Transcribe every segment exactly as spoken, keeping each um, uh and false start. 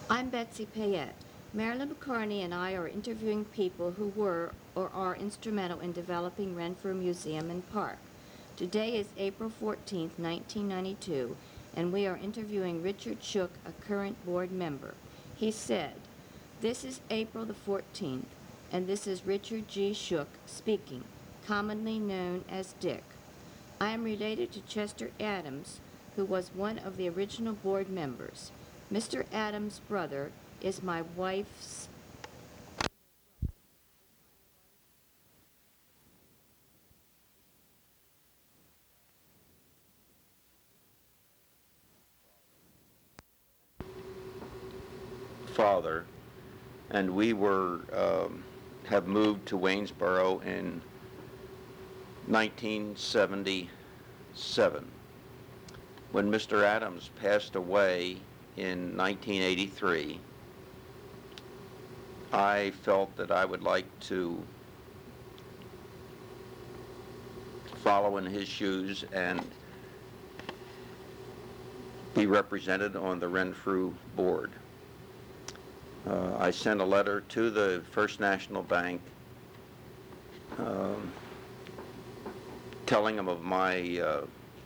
I'm Betsy Payette. Marilyn McCartney and I are interviewing people who were or are instrumental in developing Renfrew Museum and Park. Today is April fourteenth, nineteen ninety-two, and we are interviewing Richard Shook, a current board member. He said, "This is April the fourteenth, and this is Richard G. Shook speaking, commonly known as Dick. I am related to Chester Adams, who was one of the original board members. Mister Adams' brother is my wife's father, and we were um, have moved to Waynesboro in nineteen seventy-seven. When Mister Adams passed away in nineteen eighty-three, I felt that I would like to follow in his shoes and be represented on the Renfrew board. Uh, I sent a letter to the First National Bank um, telling them of my uh,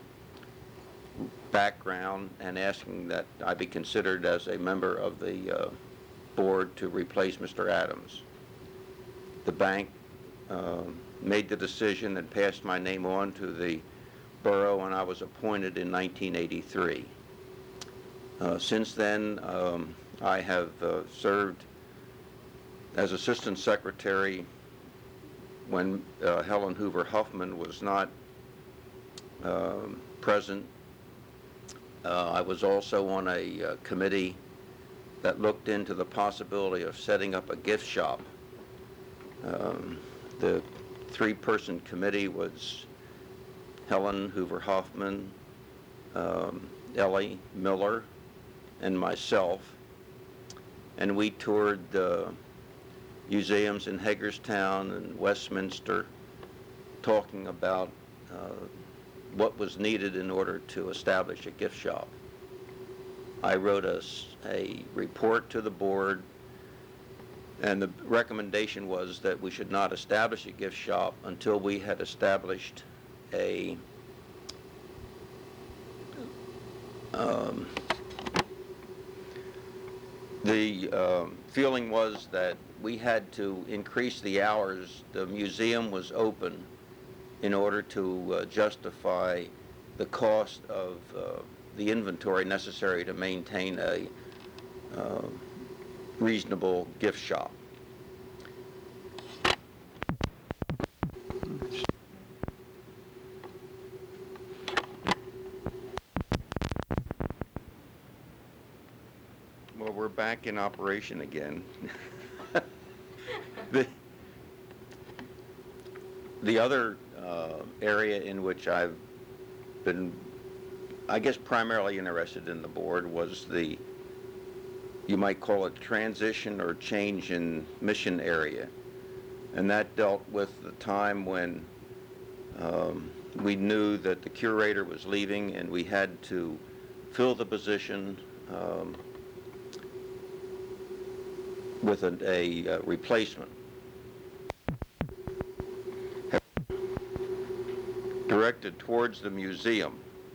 background and asking that I be considered as a member of the uh, board to replace Mister Adams. The bank uh, made the decision and passed my name on to the borough, and I was appointed in nineteen eighty-three. Uh, since then, um, I have uh, served as assistant secretary when uh, Helen Hoover Huffman was not um, present. Uh, I was also on a uh, committee that looked into the possibility of setting up a gift shop. Um, the three-person committee was Helen Hoover Huffman, um, Ellie Miller, and myself, and we toured uh, museums in Hagerstown and Westminster, talking about uh, what was needed in order to establish a gift shop. I wrote a, a report to the board, and the recommendation was that we should not establish a gift shop until we had established a um, the um, feeling was that we had to increase the hours the museum was open in order to uh, justify the cost of uh, the inventory necessary to maintain a uh, reasonable gift shop. Well, we're back in operation again. the, the other uh, area in which I've been, I guess, primarily interested in the board was the, you might call it, transition or change in mission area. And that dealt with the time when um, we knew that the curator was leaving and we had to fill the position um, with a, a, a replacement. Directed towards the museum.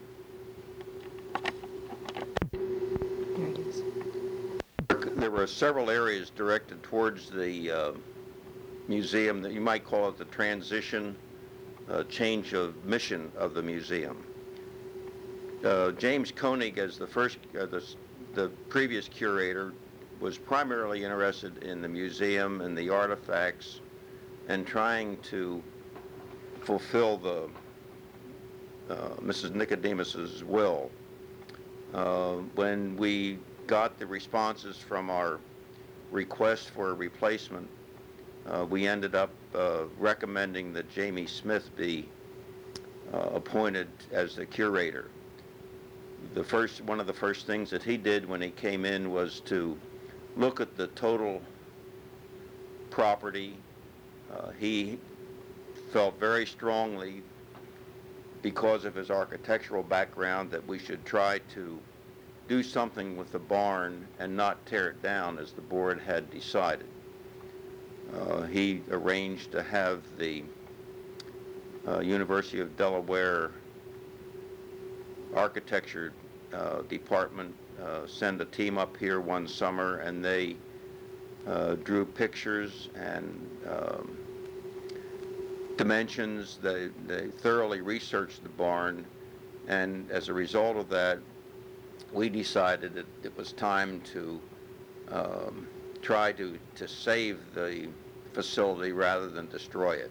There it is. There were several areas directed towards the uh, museum that you might call it the transition, uh, change of mission of the museum. Uh, James Koenig, as the first, uh, the, the previous curator, was primarily interested in the museum and the artifacts and trying to fulfill the uh, Missus Nicodemus's will. Uh, when we got the responses from our request for a replacement, uh, we ended up uh, recommending that Jamie Smith be uh, appointed as the curator. The first, one of the first things that he did when he came in was to look at the total property. Uh, he felt very strongly, because of his architectural background, that we should try to do something with the barn and not tear it down as the board had decided. Uh, he arranged to have the uh, University of Delaware architecture uh, department uh, send a team up here one summer, and they uh, drew pictures and um, dimensions. They, they thoroughly researched the barn, and as a result of that, we decided that it was time to um, try to, to save the facility rather than destroy it.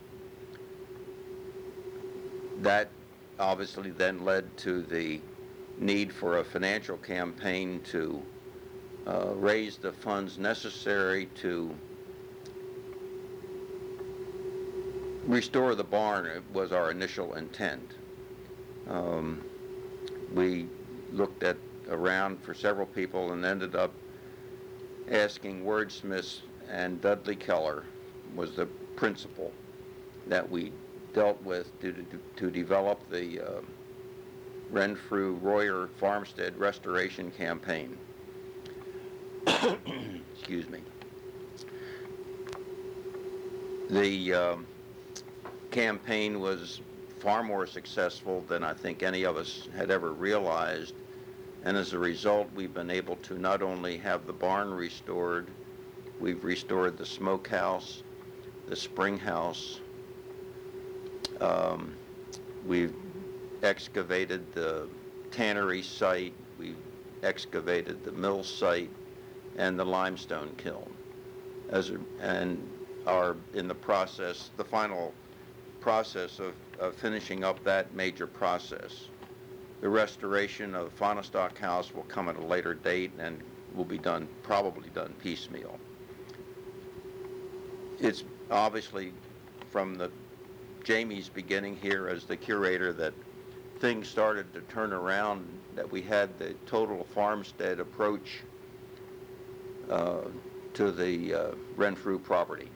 That obviously then led to the need for a financial campaign to uh, raise the funds necessary to restore the barn. It was our initial intent. Um, we looked at around for several people and ended up asking wordsmiths, and Dudley Keller was the principal that we dealt with to, to, to develop the uh, Renfrew Royer Farmstead Restoration Campaign. Excuse me. The um, campaign was far more successful than I think any of us had ever realized, and as a result, we've been able to not only have the barn restored, we've restored the smokehouse, the spring house, um, we've excavated the tannery site, we've excavated the mill site, and the limestone kiln, as a, and are in the process, the final process of, of finishing up that major process. The restoration of Fahnestock House will come at a later date and will be done, probably done piecemeal. It's obviously from the Jamie's beginning here as the curator that things started to turn around, that we had the total farmstead approach uh, to the uh, Renfrew property.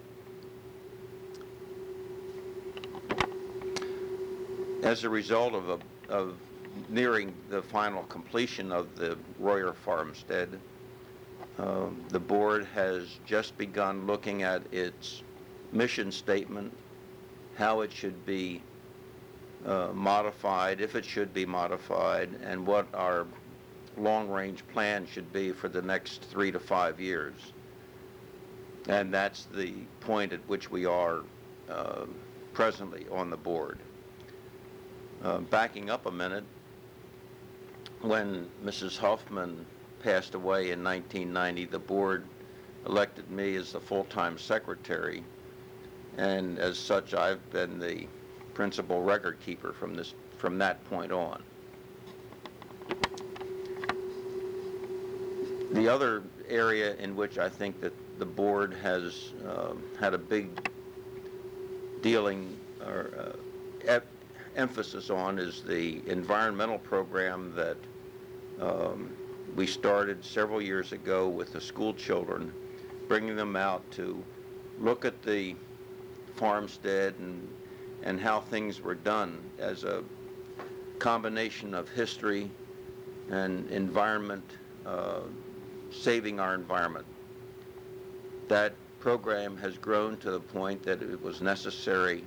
As a result of, a, of nearing the final completion of the Royer farmstead, uh, the board has just begun looking at its mission statement, how it should be uh, modified, if it should be modified, and what our long-range plan should be for the next three to five years. And that's the point at which we are uh, presently on the board. Uh, backing up a minute, when Missus Huffman passed away in nineteen ninety, the board elected me as the full-time secretary, and as such, I've been the principal record keeper from this from that point on. The other area in which I think that the board has uh, had a big dealing or uh, ep- emphasis on is the environmental program that um, we started several years ago with the school children, bringing them out to look at the farmstead and and how things were done as a combination of history and environment, uh, saving our environment. That program has grown to the point that it was necessary,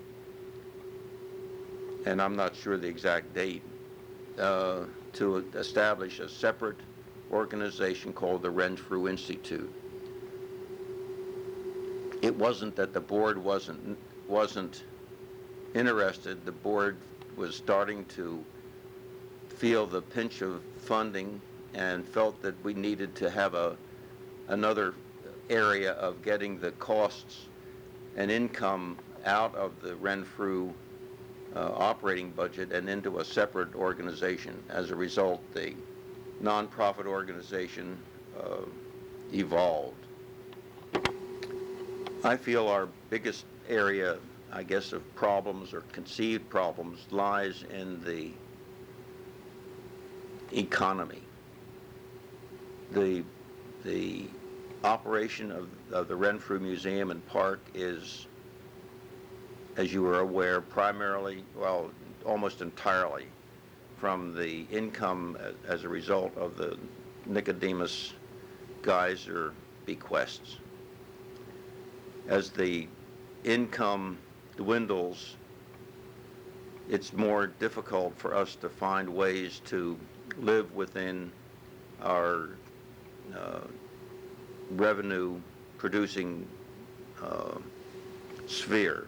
and I'm not sure the exact date, uh, to establish a separate organization called the Renfrew Institute. It wasn't that the board wasn't wasn't interested. The board was starting to feel the pinch of funding and felt that we needed to have a another area of getting the costs and income out of the Renfrew uh, operating budget and into a separate organization. As a result, the nonprofit organization uh, evolved. I feel our biggest area, I guess, of problems or conceived problems lies in the economy. The, the operation of, of the Renfrew Museum and Park is, as you are aware, primarily, well, almost entirely from the income a- as a result of the Nicodemus Geyser bequests. As the income dwindles, it's more difficult for us to find ways to live within our uh, revenue producing uh, sphere.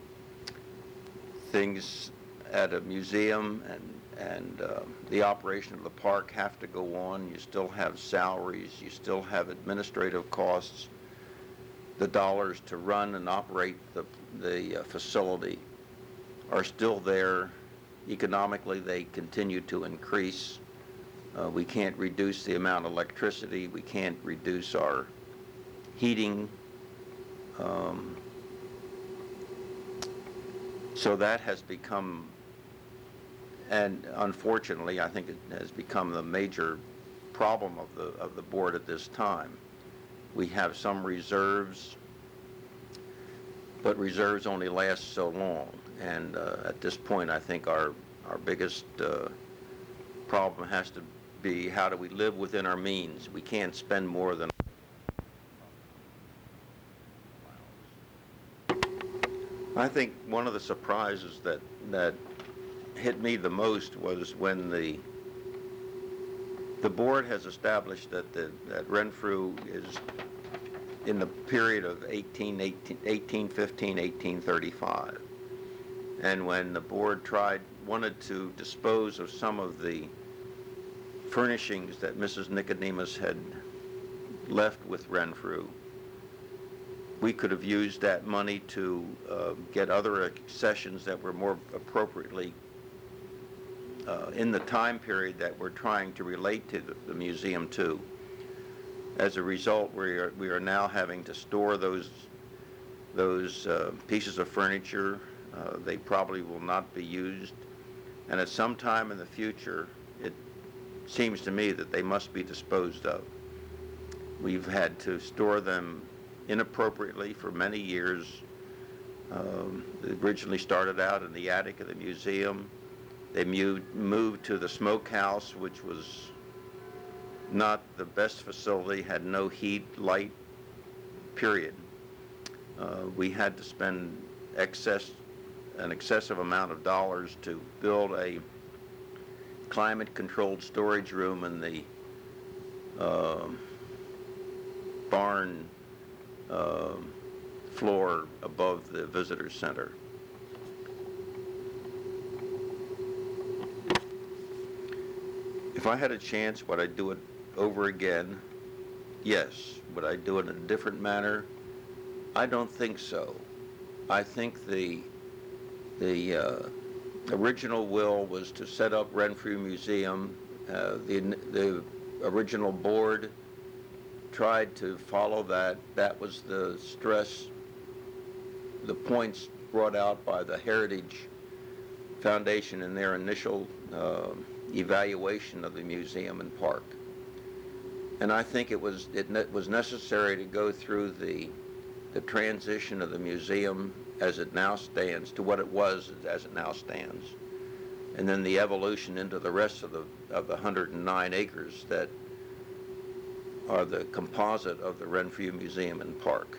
Things at a museum and and uh, the operation of the park have to go on. You still have salaries, you still have administrative costs. The dollars to run and operate the, the uh, facility are still there. Economically, they continue to increase. Uh, we can't reduce the amount of electricity. We can't reduce our heating. Um, so that has become, and unfortunately, I think it has become the major problem of the of the board at this time. We have some reserves, but reserves only last so long. And uh, at this point, I think our our biggest uh, problem has to be, how do we live within our means? We can't spend more than. I think one of the surprises that that hit me the most was when the the board has established that the that Renfrew is in the period of eighteen, eighteen, eighteen fifteen, eighteen thirty-five. And when the board tried, wanted to dispose of some of the furnishings that Missus Nicodemus had left with Renfrew, we could have used that money to uh, get other accessions that were more appropriately uh, in the time period that we're trying to relate to the, the museum to. As a result, we are, we are now having to store those, those uh, pieces of furniture. Uh, they probably will not be used. And at some time in the future, it seems to me that they must be disposed of. We've had to store them inappropriately for many years. Um, they originally started out in the attic of the museum. They moved, moved to the smokehouse, which was not the best facility, had no heat, light, period. Uh, we had to spend excess, an excessive amount of dollars to build a climate-controlled storage room in the uh, barn uh, floor above the visitor center. If I had a chance, would I do it over again? Yes. Would I do it in a different manner? I don't think so. I think the the uh, original will was to set up Renfrew Museum. Uh, the the original board tried to follow that. That was the stress, the points brought out by the Heritage Foundation in their initial uh, evaluation of the museum and park. And I think it was it ne- was necessary to go through the the transition of the museum as it now stands to what it was as it now stands, and then the evolution into the rest of the of the one hundred nine acres that are the composite of the Renfrew Museum and Park.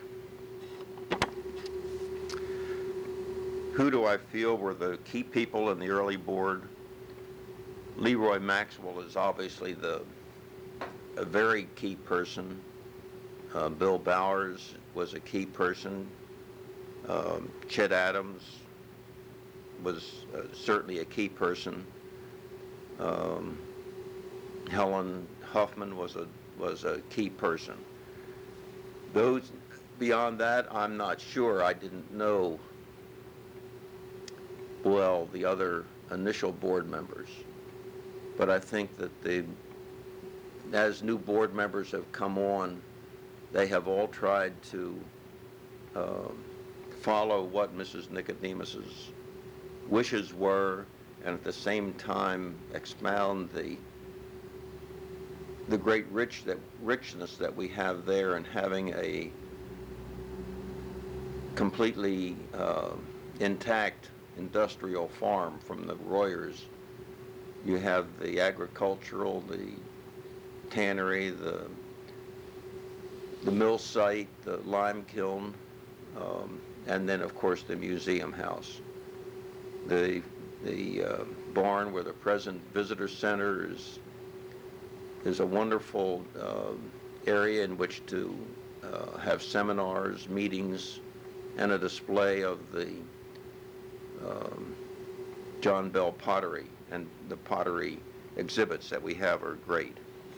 Who do I feel were the key people in the early board? Leroy Maxwell is obviously the a very key person. Uh, Bill Bowers was a key person. Um, Chet Adams was uh, certainly a key person. Um, Helen Huffman was a was a key person. Those beyond that, I'm not sure. I didn't know well the other initial board members, but I think that the as new board members have come on, they have all tried to uh, follow what Missus Nicodemus's wishes were, and at the same time expound the the great rich that richness that we have there, and having a completely uh, intact industrial farm from the Royers You have the agricultural, the tannery, the the mill site, the lime kiln, um, and then of course the museum house. The the uh, barn where the present visitor center is is a wonderful uh, area in which to uh, have seminars, meetings, and a display of the um, John Bell pottery, and the pottery exhibits that we have are great.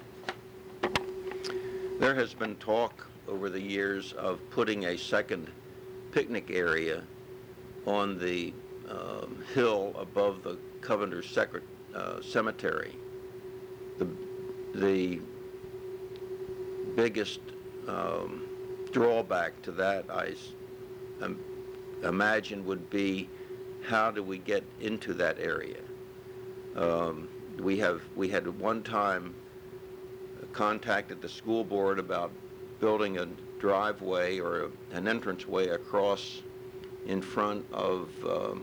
There has been talk over the years of putting a second picnic area on the um, hill above the Coventer Secret, uh, Cemetery. The, the biggest um, drawback to that, I um, imagine, would be how do we get into that area? Um, we have we had one time contacted the school board about building a driveway or a, an entranceway across in front of um,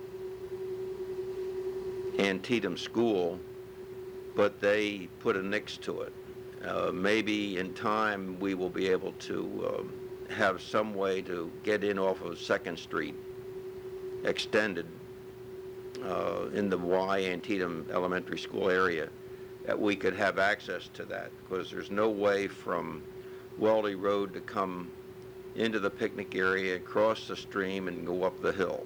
Antietam School, but they put a nix to it. Uh, maybe in time we will be able to um, have some way to get in off of Second Street extended uh, in the Y Antietam Elementary School area, that we could have access to that, because there's no way from Weldy Road to come into the picnic area, cross the stream, and go up the hill.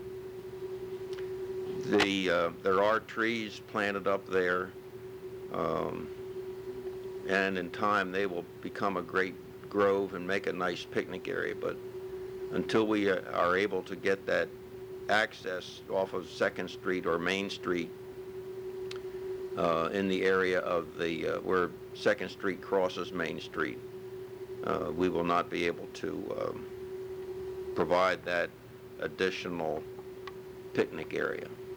The uh, there are trees planted up there, um, and in time they will become a great grove and make a nice picnic area, but until we are able to get that access off of Second Street or Main Street uh, in the area of the uh, where Second Street crosses Main Street, uh, we will not be able to um, provide that additional picnic area.